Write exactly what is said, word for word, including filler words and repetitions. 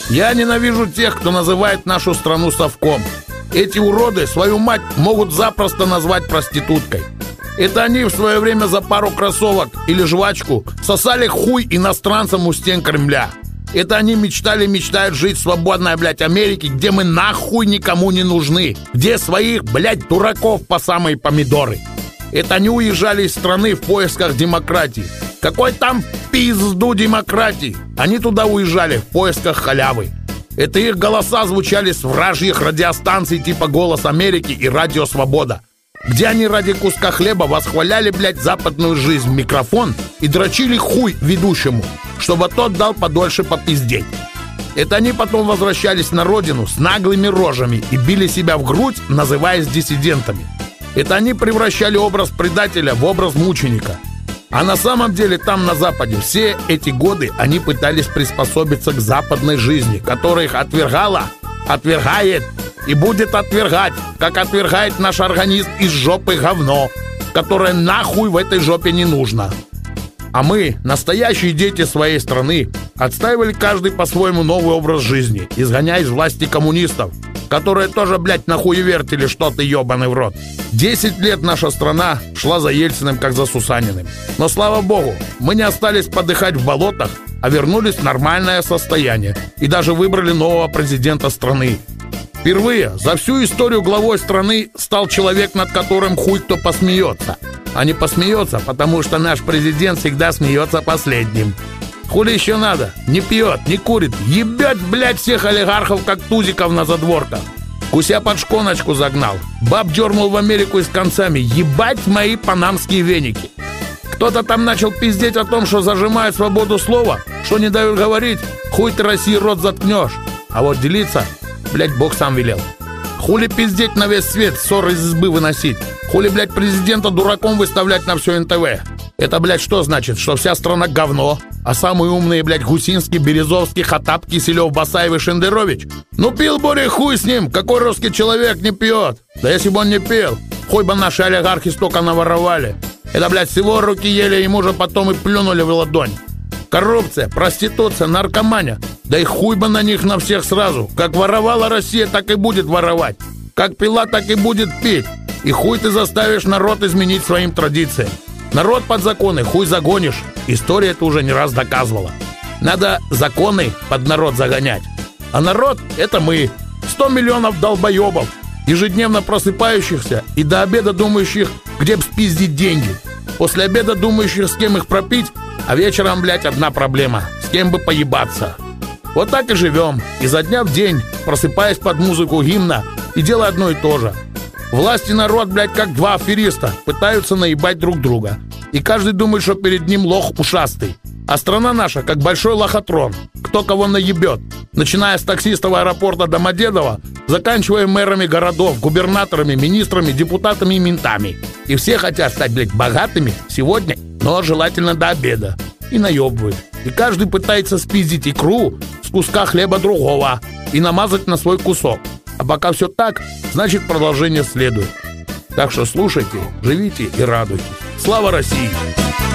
Я ненавижу тех, кто называет нашу страну совком. Эти уроды свою мать могут запросто назвать проституткой. Это они в свое время за пару кроссовок или жвачку сосали хуй иностранцам у стен Кремля. Это они мечтали, мечтают жить в свободной, блядь, Америке, где мы нахуй никому не нужны. Где своих, блядь, дураков по самые помидоры. Это они уезжали из страны в поисках демократии. Какой там в пизду демократии? Они туда уезжали в поисках халявы. Это их голоса звучали с вражьих радиостанций типа «Голос Америки» и «Радио Свобода», где они ради куска хлеба восхваляли, блядь, западную жизнь в микрофон и дрочили хуй ведущему, чтобы тот дал подольше попиздеть. Это они потом возвращались на родину с наглыми рожами и били себя в грудь, называясь диссидентами. Это они превращали образ предателя в образ мученика. А на самом деле там, на Западе, все эти годы они пытались приспособиться к западной жизни, которая их отвергала, отвергает и будет отвергать, как отвергает наш организм из жопы говно, которое нахуй в этой жопе не нужно. А мы, настоящие дети своей страны, отстаивали каждый по-своему новый образ жизни, изгоняя из власти коммунистов, которые тоже, блядь, нахуевертили что-то ебаный в рот. Десять лет наша страна шла за Ельциным, как за Сусаниным. Но, слава богу, мы не остались подыхать в болотах, а вернулись в нормальное состояние и даже выбрали нового президента страны. Впервые за всю историю главой страны стал человек, над которым хуй кто посмеется. А не посмеется, потому что наш президент всегда смеется последним. Хули еще надо? Не пьет, не курит, ебет, блядь, всех олигархов, как тузиков на задворках. Гуся под шконочку загнал, баб дернул в Америку и с концами. Ебать мои панамские веники. Кто-то там начал пиздеть о том, что зажимает свободу слова, что не дают говорить. Хуй ты, России, рот заткнешь. А вот делиться, блядь, Бог сам велел. Хули пиздеть на весь свет, ссоры из избы выносить. Хули, блядь, президента дураком выставлять на все эн тэ вэ. Это, блядь, что значит? Что вся страна говно, а самые умные, блядь, Гусинский, Березовский, Хаттаб, Киселев, Басаев и Шендерович? Ну пил Боря, хуй с ним, какой русский человек не пьет? Да если бы он не пил, хуй бы наши олигархи столько наворовали. Это, блядь, всего руки ели, ему же потом и плюнули в ладонь. Коррупция, проституция, наркомания. Да и хуй бы на них на всех сразу. Как воровала Россия, так и будет воровать. Как пила, так и будет пить. И хуй ты заставишь народ изменить своим традициям. Народ под законы хуй загонишь. История это уже не раз доказывала. Надо законы под народ загонять. А народ — это мы. Сто миллионов долбоебов, ежедневно просыпающихся и до обеда думающих, где б спиздить деньги. После обеда думающих, с кем их пропить, а вечером, блядь, одна проблема — с кем бы поебаться. Вот так и живем, изо дня в день, просыпаясь под музыку гимна и делая одно и то же. Власть и народ, блядь, как два афериста, пытаются наебать друг друга. И каждый думает, что перед ним лох ушастый. А страна наша, как большой лохотрон. Кто кого наебет. Начиная с таксистов аэропорта Домодедово, заканчивая мэрами городов, губернаторами, министрами, депутатами и ментами. И все хотят стать, блядь, богатыми сегодня, но желательно до обеда. И наебывают. И каждый пытается спиздить икру с куска хлеба другого и намазать на свой кусок. А пока все так, значит продолжение следует. Так что слушайте, живите и радуйтесь. Слава России!